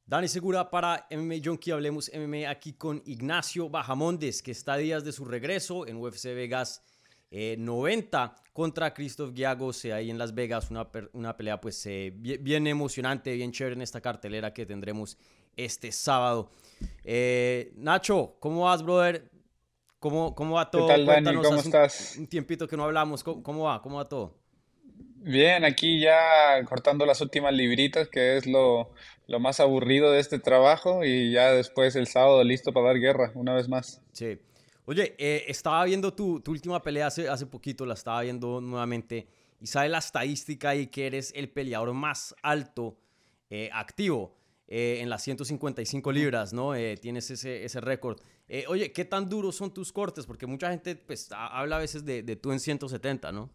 Dani Segura para MMA Junkie, hablemos MMA aquí con Ignacio Bajamondes, que está a días de su regreso en UFC Vegas 90 contra Christoph Giagos ahí en Las Vegas, una pelea pues bien emocionante, bien chévere en esta cartelera que tendremos este sábado. Nacho, ¿cómo vas, brother? ¿Cómo va ¿Qué todo? tal, Dani? Cuéntanos, ¿Cómo hace estás? un tiempito que no hablamos, ¿cómo va? ¿Cómo va todo? Bien, aquí ya cortando las últimas libritas, que es lo más aburrido de este trabajo, y ya después el sábado listo para dar guerra, una vez más. Sí. Oye, estaba viendo tu última pelea hace poquito, la estaba viendo nuevamente, y sale la estadística ahí que eres el peleador más alto activo en las 155 Ujú. libras, ¿no? Tienes ese récord. Oye, ¿qué tan duros son tus cortes? Porque mucha gente pues, habla a veces de tú en 170, ¿no?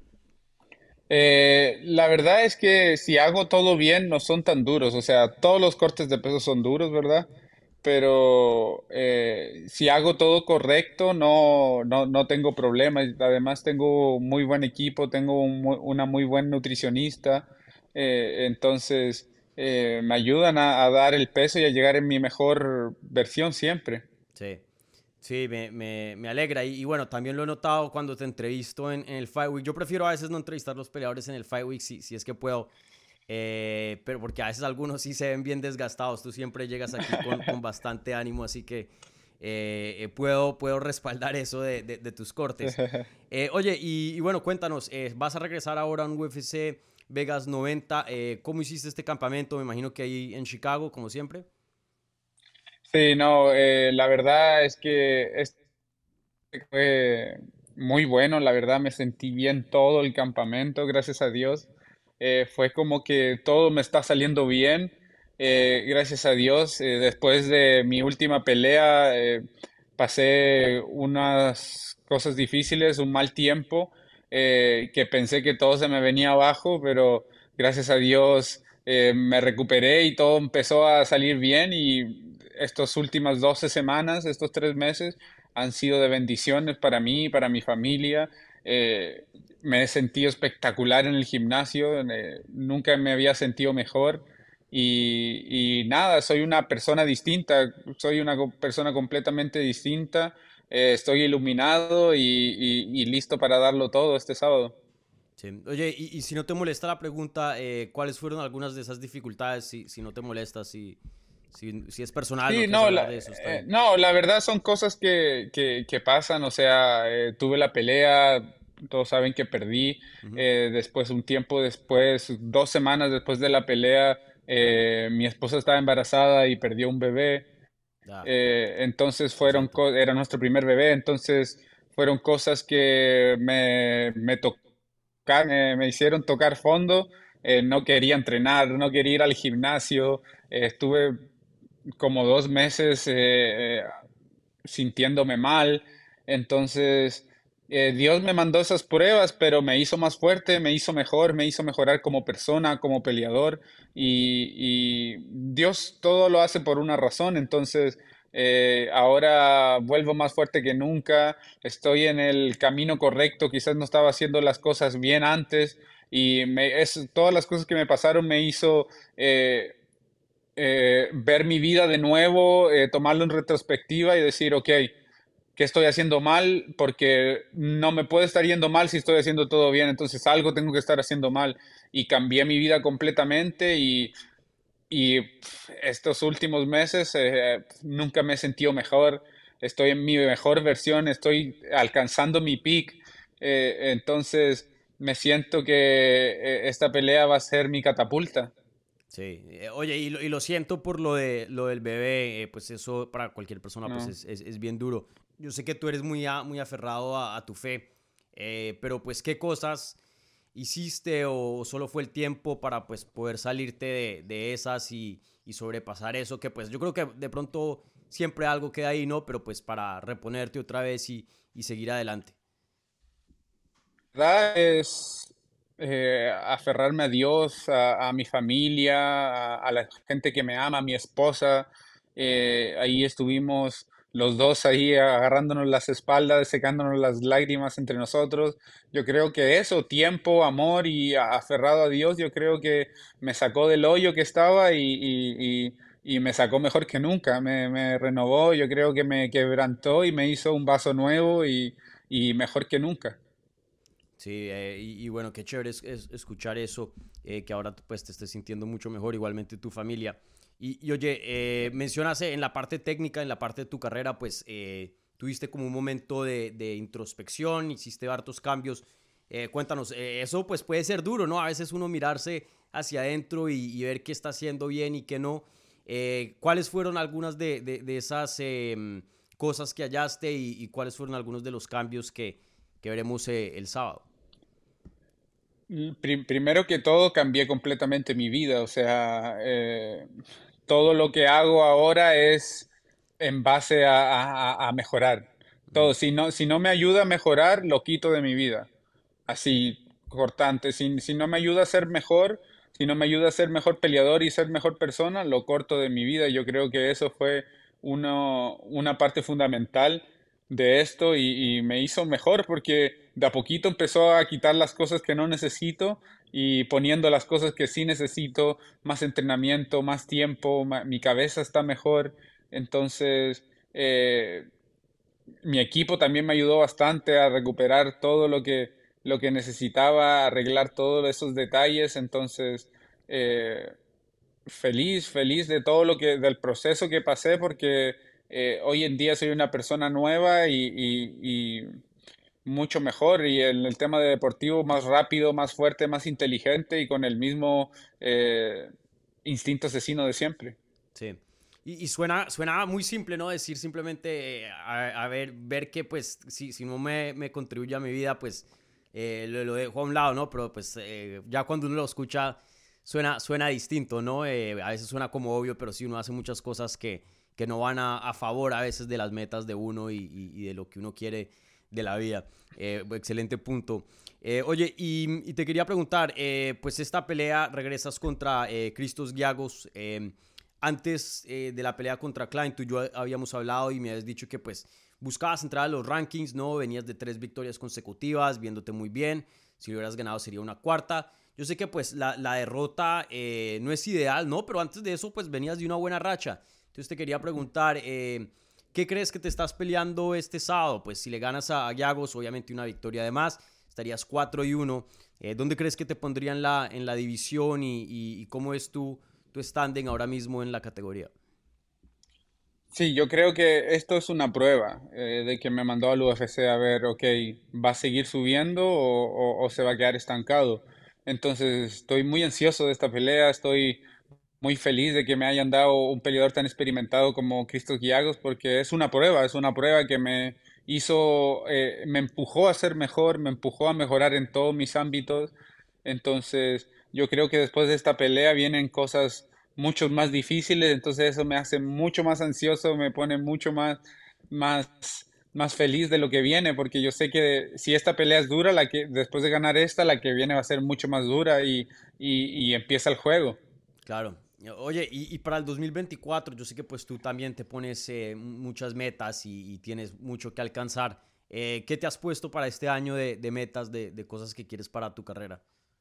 La verdad es que si hago todo bien, no son tan duros. O sea, todos los cortes de peso son duros, ¿verdad? Pero si hago todo correcto, no tengo problemas. Además, tengo muy buen equipo, tengo una muy buen nutricionista. Entonces, me ayudan a dar el peso y a llegar en mi mejor versión siempre. Sí. Sí, me alegra. Y bueno, también lo he notado cuando te entrevisto en el Fight Week. Yo prefiero a veces no entrevistar a los peleadores en el Fight Week si es que puedo. Pero porque a veces algunos sí se ven bien desgastados. Tú siempre llegas aquí con bastante ánimo, así que puedo respaldar eso de tus cortes. Oye, y bueno, cuéntanos, vas a regresar ahora a un UFC Vegas 90. ¿Cómo hiciste este campamento? Me imagino que ahí en Chicago, como siempre. Sí, no, la verdad es que fue muy bueno, la verdad me sentí bien todo el campamento, gracias a Dios. Fue como que todo me está saliendo bien, gracias a Dios. Después de mi última pelea, pasé unas cosas difíciles, un mal tiempo, que pensé que todo se me venía abajo, pero gracias a Dios me recuperé y todo empezó a salir bien y estas últimas 12 semanas, estos 3 meses, han sido de bendiciones para mí, para mi familia. Eh, Me he sentido espectacular en el gimnasio, nunca me había sentido mejor y nada, soy una persona distinta, soy una persona completamente distinta, estoy iluminado y listo para darlo todo este sábado. Sí. Oye, y si no te molesta la pregunta, ¿cuáles fueron algunas de esas dificultades? Si no te molesta, si es personal, no Sí, quieres no, hablar de eso, está bien. no, la verdad son cosas que pasan, o sea, tuve la pelea, todos saben que perdí, Ujú. después, un tiempo después, 2 semanas después de la pelea, mi esposa estaba embarazada y perdió un bebé, Ya, entonces lo siento. era nuestro primer bebé, entonces fueron cosas que me tocaron, me hicieron tocar fondo, no quería entrenar, no quería ir al gimnasio, estuve como 2 meses sintiéndome mal. Entonces, Dios me mandó esas pruebas, pero me hizo más fuerte, me hizo mejor, me hizo mejorar como persona, como peleador. Y Dios todo lo hace por una razón. Entonces, ahora vuelvo más fuerte que nunca, estoy en el camino correcto, quizás no estaba haciendo las cosas bien antes. Todas las cosas que me pasaron me hizo ver mi vida de nuevo, tomarlo en retrospectiva y decir, ok, ¿qué estoy haciendo mal? Porque no me puede estar yendo mal si estoy haciendo todo bien, entonces algo tengo que estar haciendo mal. Y cambié mi vida completamente estos últimos meses nunca me he sentido mejor, estoy en mi mejor versión, estoy alcanzando mi peak, entonces me siento que esta pelea va a ser mi catapulta. Sí. Oye, y lo siento por lo del bebé, pues eso para cualquier persona pues No. es bien duro. Yo sé que tú eres muy aferrado a tu fe, pero pues qué cosas hiciste o solo fue el tiempo para pues poder salirte de esas y sobrepasar eso, que pues yo creo que de pronto siempre algo queda ahí, ¿no? Pero pues para reponerte otra vez y seguir adelante. Verdad es aferrarme a Dios, a mi familia, a la gente que me ama, a mi esposa. Ahí estuvimos los dos ahí agarrándonos las espaldas, secándonos las lágrimas entre nosotros. Yo creo que eso, tiempo, amor y aferrado a Dios, yo creo que me sacó del hoyo que estaba y me sacó mejor que nunca. Me renovó, yo creo que me quebrantó y me hizo un vaso nuevo y mejor que nunca. Sí, y bueno, qué chévere es escuchar eso, que ahora pues te estés sintiendo mucho mejor, igualmente tu familia. Y oye, mencionas en la parte técnica, en la parte de tu carrera, pues tuviste como un momento de introspección, hiciste hartos cambios. Cuéntanos, eso pues puede ser duro, ¿no? A veces uno mirarse hacia adentro y ver qué está haciendo bien y qué no. ¿Cuáles fueron algunas de esas cosas que hallaste y cuáles fueron algunos de los cambios que veremos el sábado? Primero que todo, cambié completamente mi vida. O sea, todo lo que hago ahora es en base a mejorar. Todo, Ujú. si no me ayuda a mejorar, lo quito de mi vida. Así, cortante. Si no me ayuda a ser mejor, si no me ayuda a ser mejor peleador y ser mejor persona, lo corto de mi vida. Yo creo que eso fue una parte fundamental de esto y me hizo mejor porque de a poquito empezó a quitar las cosas que no necesito y poniendo las cosas que sí necesito, más entrenamiento, más tiempo, mi cabeza está mejor. Entonces, mi equipo también me ayudó bastante a recuperar todo lo que necesitaba, arreglar todos esos detalles. Entonces, eh, feliz de todo del proceso que pasé porque hoy en día soy una persona nueva y mucho mejor y en el tema de deportivo más rápido, más fuerte, más inteligente y con el mismo instinto asesino de siempre. Sí. Y suena muy simple, ¿no? Decir simplemente, a ver que pues si no me contribuye a mi vida, pues lo dejo a un lado, ¿no? Pero pues ya cuando uno lo escucha suena distinto, ¿no? A veces suena como obvio, pero sí uno hace muchas cosas que no van a favor a veces de las metas de uno y de lo que uno quiere de la vida. Excelente punto. Oye, y te quería preguntar, pues esta pelea regresas contra Christos Giagos. Antes de la pelea contra Klein, tú y yo habíamos hablado y me habías dicho que pues buscabas entrar a los rankings, ¿no? Venías de 3 victorias consecutivas, viéndote muy bien. Si lo hubieras ganado sería una cuarta. Yo sé que pues la derrota no es ideal, ¿no? Pero antes de eso pues venías de una buena racha. Entonces te quería preguntar, ¿qué crees que te estás peleando este sábado? Pues si le ganas a Giagos, obviamente una victoria de más, estarías 4-1. ¿Dónde crees que te pondría en la división y cómo es tu standing ahora mismo en la categoría? Sí, yo creo que esto es una prueba de que me mandó al UFC a ver, ok, ¿va a seguir subiendo o se va a quedar estancado? Entonces estoy muy ansioso de esta pelea, estoy muy feliz de que me hayan dado un peleador tan experimentado como Christos Giagos porque es una prueba que me hizo, me empujó a ser mejor, me empujó a mejorar en todos mis ámbitos. Entonces, yo creo que después de esta pelea vienen cosas mucho más difíciles, entonces eso me hace mucho más ansioso, me pone mucho más, más feliz de lo que viene, porque yo sé que si esta pelea es dura, la que después de ganar esta, la que viene va a ser mucho más dura y empieza el juego. Claro. Oye, y para el 2024, yo sé que pues tú también te pones muchas metas y tienes mucho que alcanzar. ¿Qué te has puesto para este año de metas, de cosas que quieres para tu carrera?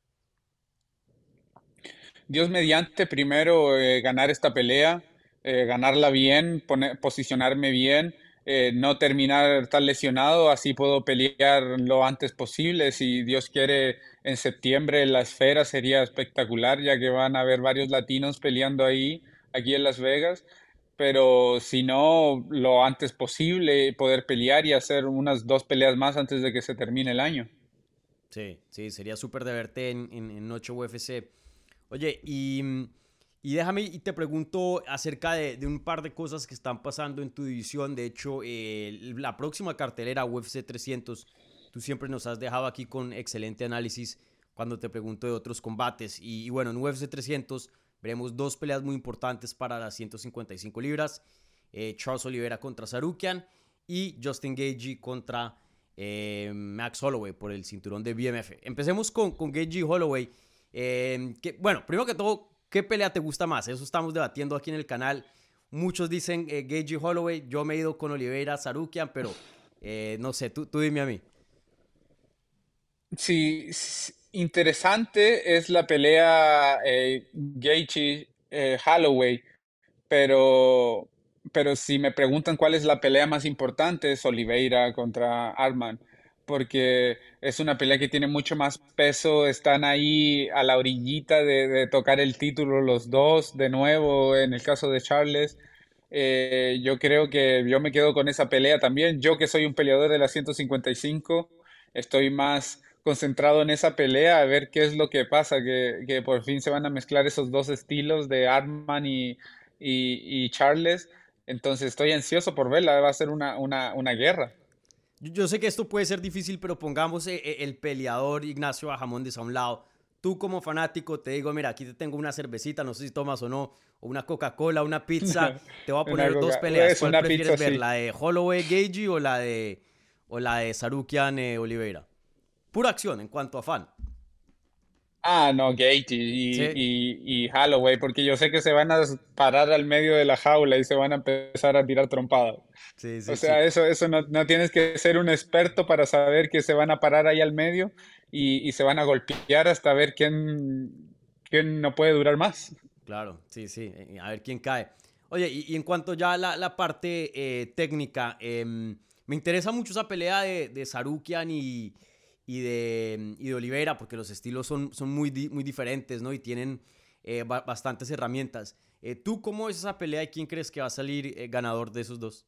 Dios mediante, primero ganar esta pelea, ganarla bien, posicionarme bien, no terminar tan lesionado, así puedo pelear lo antes posible. Si Dios quiere, en septiembre la esfera sería espectacular, ya que van a haber varios latinos peleando ahí, aquí en Las Vegas. Pero si no, lo antes posible, poder pelear y hacer unas 2 peleas más antes de que se termine el año. Sí, sí, sería súper de verte en Noche UFC. Oye, y déjame y te pregunto acerca de un par de cosas que están pasando en tu división. De hecho, la próxima cartelera UFC 300, tú siempre nos has dejado aquí con excelente análisis cuando te pregunto de otros combates. Y bueno, en UFC 300 veremos 2 peleas muy importantes para las 155 libras. Charles Oliveira contra Sarukian y Justin Gaethje contra Max Holloway por el cinturón de BMF. Empecemos con Gaethje y Holloway. Bueno, primero que todo, ¿qué pelea te gusta más? Eso estamos debatiendo aquí en el canal. Muchos dicen Gage y Holloway. Yo me he ido con Oliveira, Sarukian, pero no sé, tú dime a mí. Sí, interesante es la pelea Gaethje Holloway, pero, pero si me preguntan cuál es la pelea más importante, es Oliveira contra Arman, porque es una pelea que tiene mucho más peso, están ahí a la orillita de tocar el título los dos, de nuevo, en el caso de Charles. Yo creo que yo me quedo con esa pelea también. Yo que soy un peleador de la 155, estoy más concentrado en esa pelea, a ver qué es lo que pasa, que por fin se van a mezclar esos dos estilos de Arman y Charles. Entonces estoy ansioso por verla, va a ser una guerra. Yo sé que esto puede ser difícil, pero pongamos el peleador Ignacio Bajamondes a un lado. Tú como fanático te digo, mira, aquí te tengo una cervecita, no sé si tomas o no, o una Coca-Cola, una pizza. Te voy a poner dos peleas. Es ¿Cuál una prefieres pizza, ver? sí. ¿La de Holloway Gagey o la de Sarukian Oliveira? Pura acción en cuanto a fan. Ah, no, Gaethje Sí, y Holloway, porque yo sé que se van a parar al medio de la jaula y se van a empezar a tirar trompadas. sí, O sí, sí. sea, eso no, no tienes que ser un experto para saber que se van a parar ahí al medio y se van a golpear hasta ver quién no puede durar más. Claro, sí, sí. A ver quién cae. Oye, y en cuanto ya a la parte técnica, me interesa mucho esa pelea de Sarukian y de Oliveira, porque los estilos son muy diferentes, ¿no? Y tienen bastantes herramientas. ¿Tú cómo ves esa pelea y quién crees que va a salir ganador de esos dos?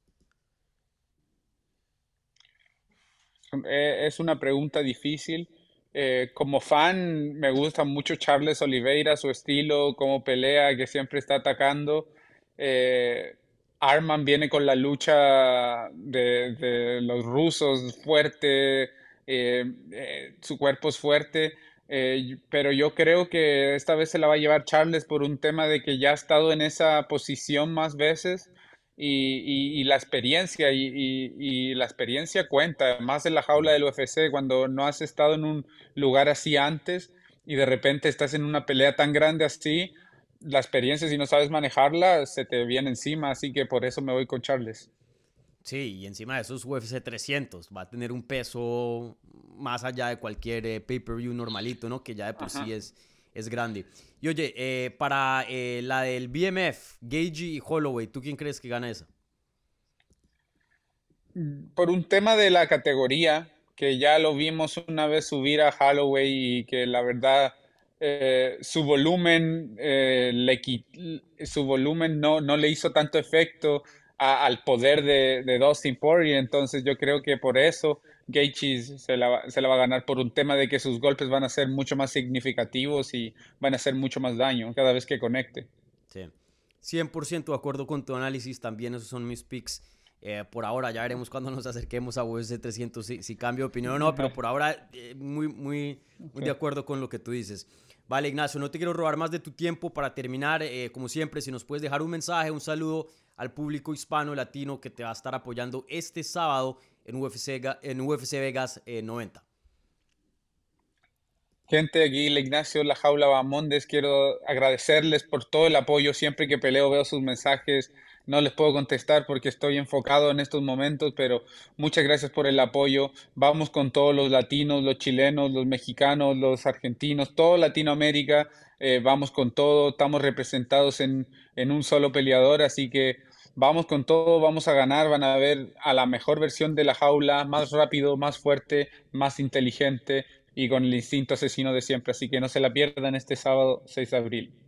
Es una pregunta difícil. Como fan, me gusta mucho Charles Oliveira, su estilo, cómo pelea, que siempre está atacando. Eh, Arman viene con la lucha de los rusos fuerte, su cuerpo es fuerte, pero yo creo que esta vez se la va a llevar Charles por un tema de que ya ha estado en esa posición más veces y la experiencia y la experiencia cuenta, más en la jaula del UFC, cuando no has estado en un lugar así antes y de repente estás en una pelea tan grande así, la experiencia si no sabes manejarla se te viene encima, así que por eso me voy con Charles. Sí, y encima de eso es UFC 300. Va a tener un peso más allá de cualquier pay-per-view normalito, ¿no? Que ya de por Ajá. sí es grande. Y oye, para la del BMF, Gagey y Holloway, ¿tú quién crees que gana esa? Por un tema de la categoría, que ya lo vimos una vez subir a Holloway y que la verdad su volumen, su volumen no le hizo tanto efecto al poder de Dustin Poirier, entonces yo creo que por eso Gaethje se la va a ganar por un tema de que sus golpes van a ser mucho más significativos y van a hacer mucho más daño cada vez que conecte. Sí. 100% de acuerdo con tu análisis, también esos son mis picks. Por ahora ya veremos cuando nos acerquemos a UFC 300 si cambio de opinión o no, pero por ahora muy de Okay. acuerdo con lo que tú dices. Vale, Ignacio, no te quiero robar más de tu tiempo para terminar. Como siempre, si nos puedes dejar un mensaje, un saludo al público hispano latino que te va a estar apoyando este sábado en UFC Vegas 90. Gente, aquí el Ignacio La Jaula Bamondes, quiero agradecerles por todo el apoyo. Siempre que peleo veo sus mensajes. No les puedo contestar porque estoy enfocado en estos momentos, pero muchas gracias por el apoyo. Vamos con todos los latinos, los chilenos, los mexicanos, los argentinos, todo Latinoamérica. Vamos con todo. Estamos representados en un solo peleador, así que vamos con todo, vamos a ganar. Van a ver a la mejor versión de la jaula, más rápido, más fuerte, más inteligente y con el instinto asesino de siempre. Así que no se la pierdan este sábado 6 de abril.